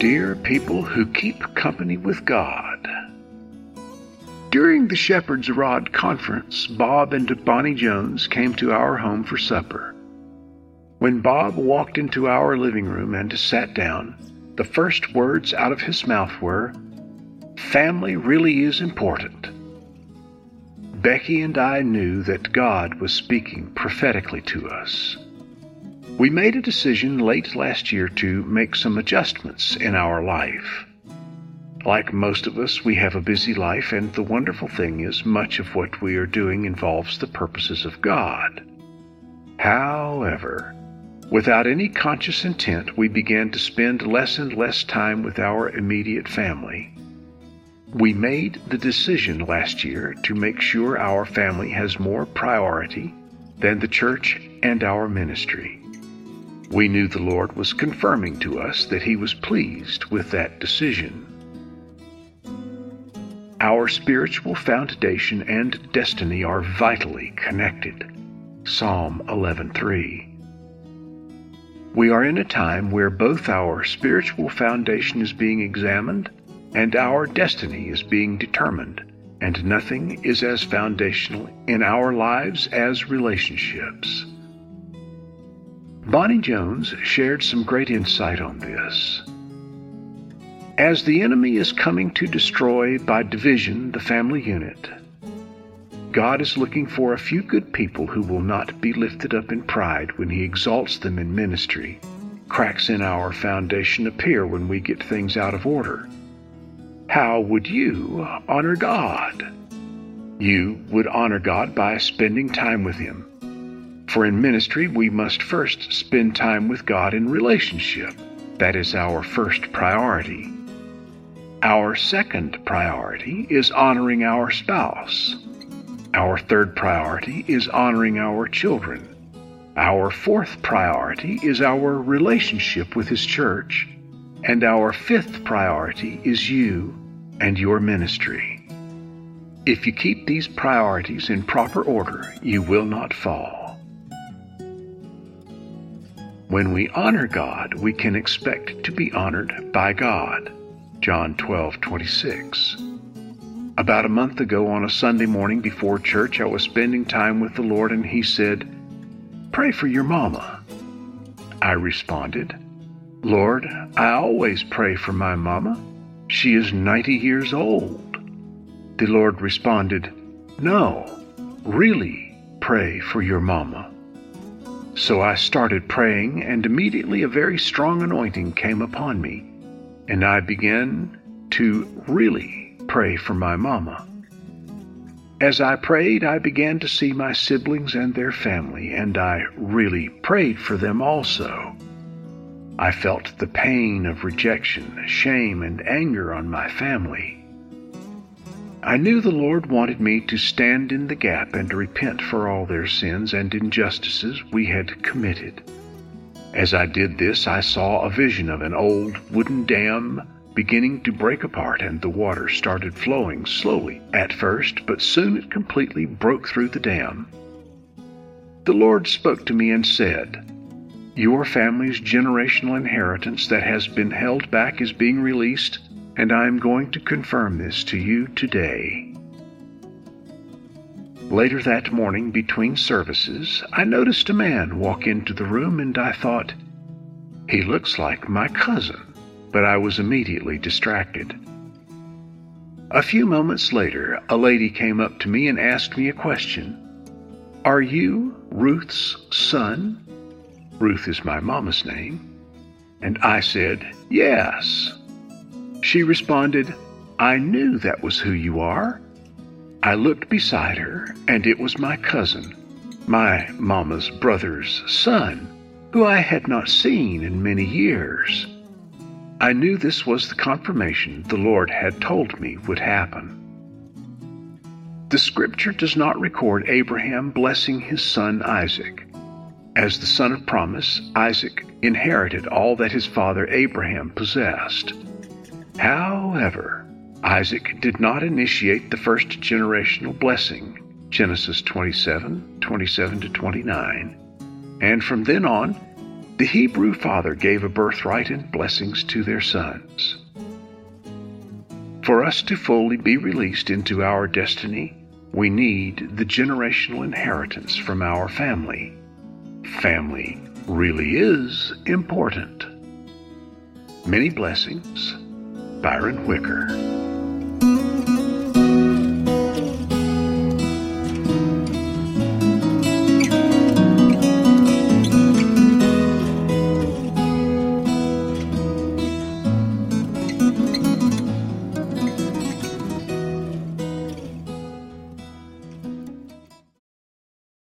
Dear people who keep company with God. During the Shepherd's Rod Conference, Bob and Bonnie Jones came to our home for supper. When Bob walked into our living room and sat down, the first words out of his mouth were, "Family really is important." Becky and I knew that God was speaking prophetically to us. We made a decision late last year to make some adjustments in our life. Like most of us, we have a busy life, and the wonderful thing is much of what we are doing involves the purposes of God. However, without any conscious intent, we began to spend less and less time with our immediate family. We made the decision last year to make sure our family has more priority than the church and our ministry. We knew the Lord was confirming to us that He was pleased with that decision. Our spiritual foundation and destiny are vitally connected. Psalm 11:3. We are in a time where both our spiritual foundation is being examined and our destiny is being determined, and nothing is as foundational in our lives as relationships. Bonnie Jones shared some great insight on this. As the enemy is coming to destroy by division the family unit, God is looking for a few good people who will not be lifted up in pride when He exalts them in ministry. Cracks in our foundation appear when we get things out of order. How would you honor God? You would honor God by spending time with Him. For in ministry, we must first spend time with God in relationship. That is our first priority. Our second priority is honoring our spouse. Our third priority is honoring our children. Our fourth priority is our relationship with His church. And our fifth priority is you and your ministry. If you keep these priorities in proper order, you will not fall. When we honor God, we can expect to be honored by God. John 12:26. About a month ago on a Sunday morning before church, I was spending time with the Lord, and He said, "Pray for your mama." I responded, "Lord, I always pray for my mama. She is 90 years old." The Lord responded, "No, really pray for your mama." So I started praying, and immediately a very strong anointing came upon me, and I began to really pray for my mama. As I prayed, I began to see my siblings and their family, and I really prayed for them also. I felt the pain of rejection, shame, and anger on my family. I knew the Lord wanted me to stand in the gap and repent for all their sins and injustices we had committed. As I did this, I saw a vision of an old wooden dam beginning to break apart, and the water started flowing slowly at first, but soon it completely broke through the dam. The Lord spoke to me and said, "Your family's generational inheritance that has been held back is being released, and I am going to confirm this to you today." Later that morning, between services, I noticed a man walk into the room, and I thought, "He looks like my cousin," but I was immediately distracted. A few moments later, a lady came up to me and asked me a question. "Are you Ruth's son?" Ruth is my mama's name. And I said, "Yes." She responded, "I knew that was who you are." I looked beside her, and it was my cousin, my mama's brother's son, who I had not seen in many years. I knew this was the confirmation the Lord had told me would happen. The Scripture does not record Abraham blessing his son Isaac. As the son of promise, Isaac inherited all that his father Abraham possessed. However, Isaac did not initiate the first generational blessing, Genesis 27:27-29, and from then on, The Hebrew father gave a birthright and blessings to their sons. For us to fully be released into our destiny, we need the generational inheritance from our family. Family really is important. Many blessings, Byron Wicker.